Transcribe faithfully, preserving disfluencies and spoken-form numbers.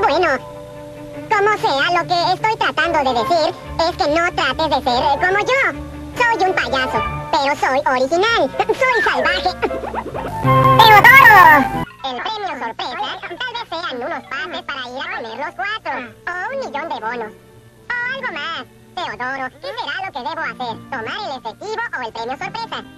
Bueno, como sea, lo que estoy tratando de decir es que no trates de ser como yo. Soy un payaso, pero soy original. Soy salvaje. ¡Teodoro! El premio sorpresa tal vez sean unos pases para ir a comer los cuatro. O un millón de bonos. O algo más. Teodoro, ¿qué será lo que debo hacer? ¿Tomar el efectivo o el premio sorpresa?